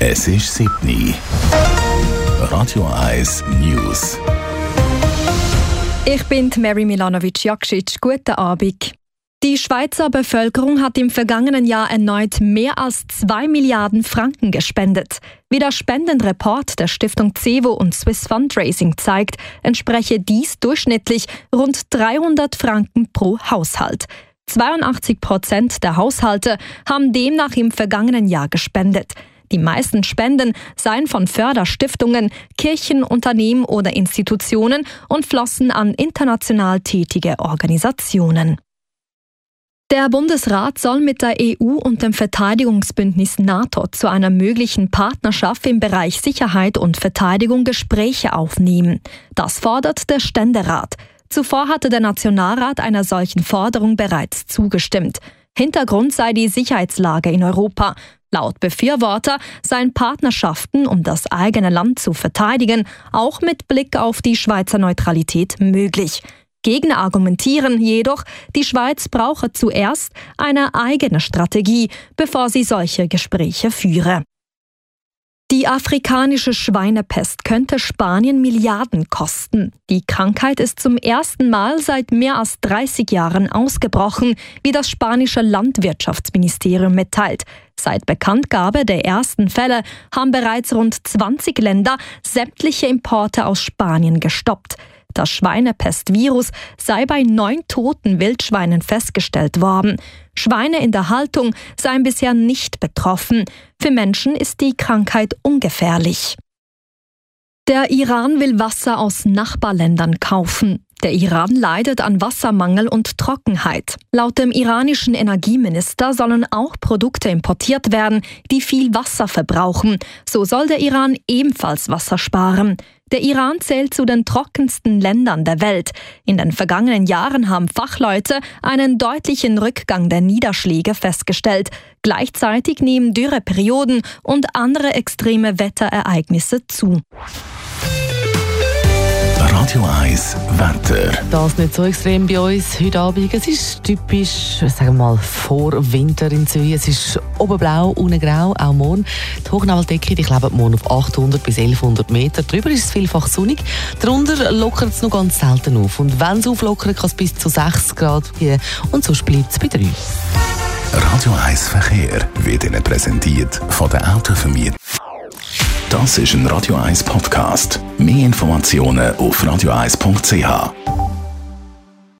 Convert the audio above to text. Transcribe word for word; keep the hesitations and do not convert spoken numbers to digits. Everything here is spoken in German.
Es ist sieben Uhr. Radio eins News. Ich bin Mary Milanovic-Jakšić. Guten Abend. Die Schweizer Bevölkerung hat im vergangenen Jahr erneut mehr als zwei Milliarden Franken gespendet. Wie der Spendenreport der Stiftung CEVO und Swiss Fundraising zeigt, entspreche dies durchschnittlich rund dreihundert Franken pro Haushalt. zweiundachtzig Prozent der Haushalte haben demnach im vergangenen Jahr gespendet. Die meisten Spenden seien von Förderstiftungen, Kirchen, Unternehmen oder Institutionen und flossen an international tätige Organisationen. Der Bundesrat soll mit der E U und dem Verteidigungsbündnis NATO zu einer möglichen Partnerschaft im Bereich Sicherheit und Verteidigung Gespräche aufnehmen. Das fordert der Ständerat. Zuvor hatte der Nationalrat einer solchen Forderung bereits zugestimmt. Hintergrund sei die Sicherheitslage in Europa. Laut Befürworter seien Partnerschaften, um das eigene Land zu verteidigen, auch mit Blick auf die Schweizer Neutralität möglich. Gegner argumentieren jedoch, die Schweiz brauche zuerst eine eigene Strategie, bevor sie solche Gespräche führe. Die afrikanische Schweinepest könnte Spanien Milliarden kosten. Die Krankheit ist zum ersten Mal seit mehr als dreißig Jahren ausgebrochen, wie das spanische Landwirtschaftsministerium mitteilt. Seit Bekanntgabe der ersten Fälle haben bereits rund zwanzig Länder sämtliche Importe aus Spanien gestoppt. Das Schweinepestvirus sei bei neun toten Wildschweinen festgestellt worden. Schweine in der Haltung seien bisher nicht betroffen. Für Menschen ist die Krankheit ungefährlich. Der Iran will Wasser aus Nachbarländern kaufen. Der Iran leidet an Wassermangel und Trockenheit. Laut dem iranischen Energieminister sollen auch Produkte importiert werden, die viel Wasser verbrauchen. So soll der Iran ebenfalls Wasser sparen. Der Iran zählt zu den trockensten Ländern der Welt. In den vergangenen Jahren haben Fachleute einen deutlichen Rückgang der Niederschläge festgestellt. Gleichzeitig nehmen Dürreperioden und andere extreme Wetterereignisse zu. Radio eins Wetter. Das nicht so extrem bei uns heute Abend. Es ist typisch, sagen wir mal, vor Winter in Zürich. Es ist oben blau, unten grau, auch morgen. Die Hochnabeldecke, die klebt morgen auf achthundert bis elfhundert Meter. Drüber ist es vielfach sonnig. Darunter lockert es noch ganz selten auf. Und wenn es auflockert, kann es bis zu sechs Grad gehen. Und sonst bleibt es bei drei. Radio eins Verkehr wird Ihnen präsentiert von der Autovermietung. Das ist ein Radio eins Podcast. Mehr Informationen auf radio eins punkt c h.